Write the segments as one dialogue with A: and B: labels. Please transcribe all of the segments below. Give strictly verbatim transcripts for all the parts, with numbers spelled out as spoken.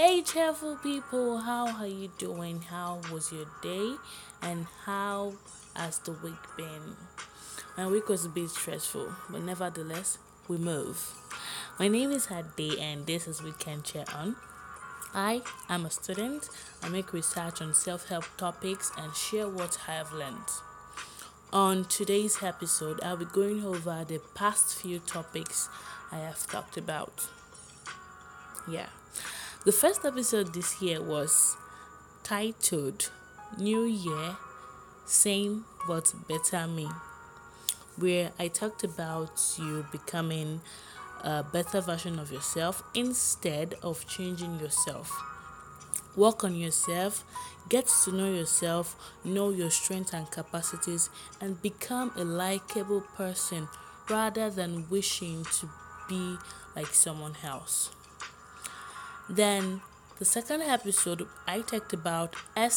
A: Hey, cheerful people, how are you doing? How was your day? And how has the week been? My week was a bit stressful, but nevertheless, we move. My name is Hadi, and this is Weekend Cheer On. I am a student. I make research on self help topics and share what I have learned. On today's episode, I'll be going over the past few topics I have talked about. Yeah. The first episode this year was titled New Year, Same but Better Me, where I talked about you becoming a better version of yourself instead of changing yourself. Work on yourself, get to know yourself, know your strengths and capacities, and become a likable person rather than wishing to be like someone else. Then, the second episode, I talked about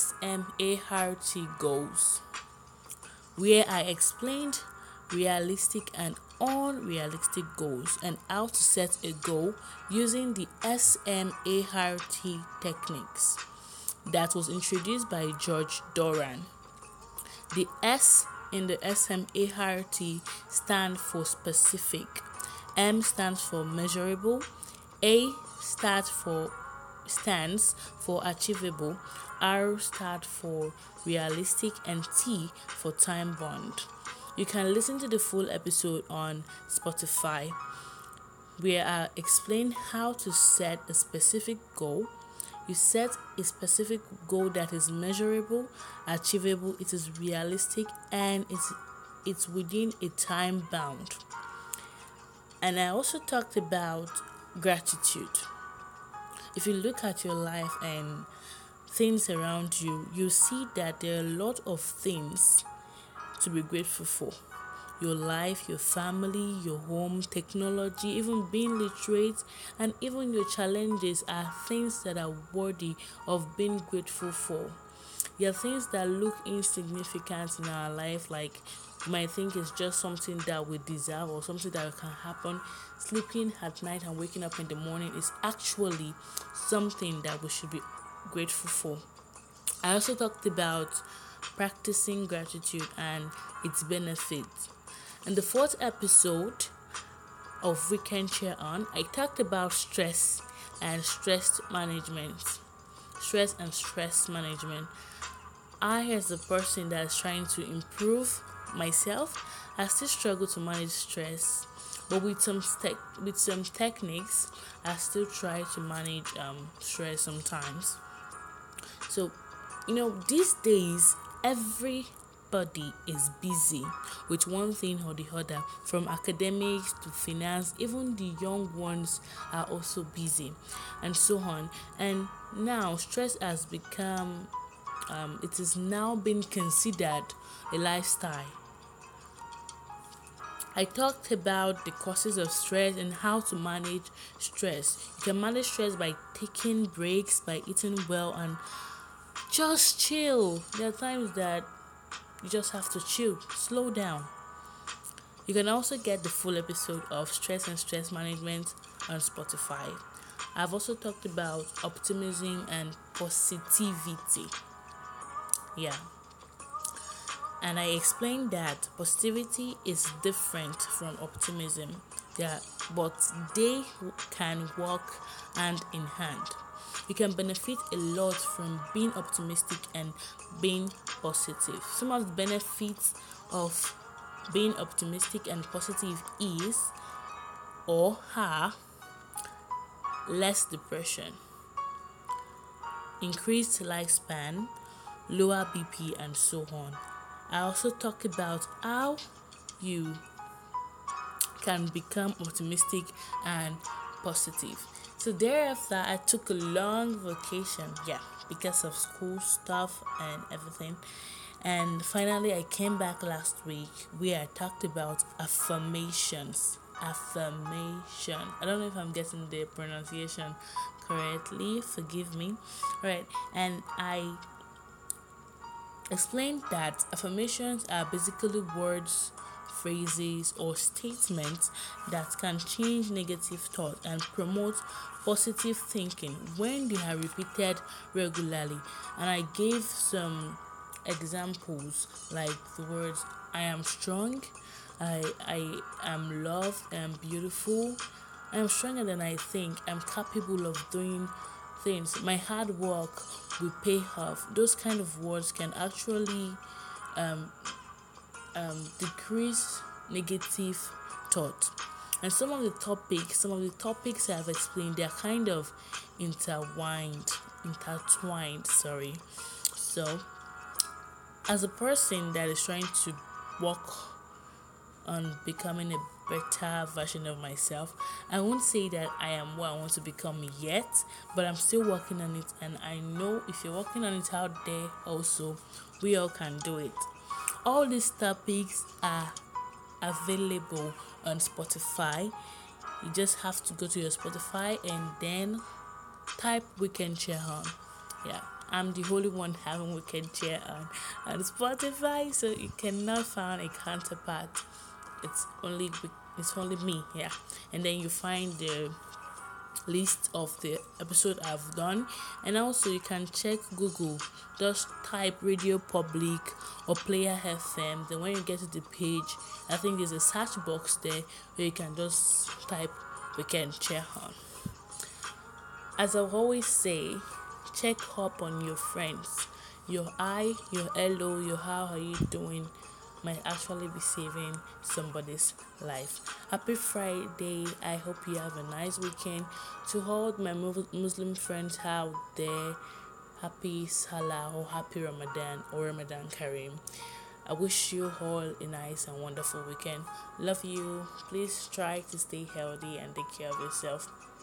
A: SMART goals, where I explained realistic and unrealistic goals and how to set a goal using the SMART techniques that was introduced by George Doran. The S in the SMART stand for specific, M stands for measurable, A stands for stands for achievable, R stands for realistic, and T for time bound. You can listen to the full episode on Spotify, where I explain how to set a specific goal. You set a specific goal that is measurable, achievable, it is realistic, and it's it's within a time bound. And I also talked about gratitude. If you look at your life and things around you, you see that there are a lot of things to be grateful for. Your life, your family, your home, technology, even being literate, and even your challenges are things that are worthy of being grateful for. There are things that look insignificant in our life, like you might think it's just something that we deserve or something that can happen. Sleeping at night and waking up in the morning is actually something that we should be grateful for. I also talked about practicing gratitude and its benefits. In the fourth episode of Weekend Cheer On, I talked about stress and stress management. Stress and stress management. I, as a person that is trying to improve myself, I still struggle to manage stress. But with some te- with some techniques, I still try to manage um stress sometimes. So, you know, these days everybody is busy with one thing or the other, from academics to finance. Even the young ones are also busy, and so on. And now stress has become um, it is now being considered a lifestyle. I talked about the causes of stress and how to manage stress. You can manage stress by taking breaks, by eating well, and just chill. There are times that you just have to chill, slow down. You can also get the full episode of Stress and Stress Management on Spotify. I've also talked about optimism and positivity. Yeah. And I explained that positivity is different from optimism. Yeah, but they can work hand in hand. You can benefit a lot from being optimistic and being positive. Some of the benefits of being optimistic and positive is or are less depression, increased lifespan, lower B P, and so on. I also talk about how you can become optimistic and positive. So thereafter, I took a long vacation, yeah, because of school stuff and everything. And finally, I came back last week where I talked about affirmations. Affirmation. I don't know if I'm getting the pronunciation correctly. Forgive me. All right, and I explained that affirmations are basically words phrases or statements that can change negative thought and promote positive thinking when they are repeated regularly. And I gave some examples like the words I am strong, I I am loved, I am beautiful, I am stronger than I think, I'm capable of doing things, my hard work will pay off. Those kind of words can actually um, um, decrease negative thought. And some of the topics, some of the topics I have explained, they are kind of intertwined, intertwined. Sorry. So, as a person that is trying to work on becoming a better version of myself, I won't say that I am what I want to become yet, but I'm still working on it. And I know if you're working on it out there, also, we all can do it. All these topics are available on Spotify. You just have to go to your Spotify and then type Weekend Cheer On. Yeah, I'm the only one having Weekend Cheer On on Spotify, so you cannot find a counterpart. It's only it's only me. Yeah, and then you find the list of the episode I've done, and also you can check Google. Just type Radio Public or Player F M. Then when you get to the page, I think there's a search box there where you can just type Weekend Cheer On. As I always say, check up on your friends. Your hi, your hello, your how are you doing might actually be saving somebody's life. Happy Friday. I hope you have a nice weekend. To all my Muslim friends out there, happy Salah or happy Ramadan or Ramadan Kareem. I wish you all a nice and wonderful weekend. Love you. Please try to stay healthy and take care of yourself.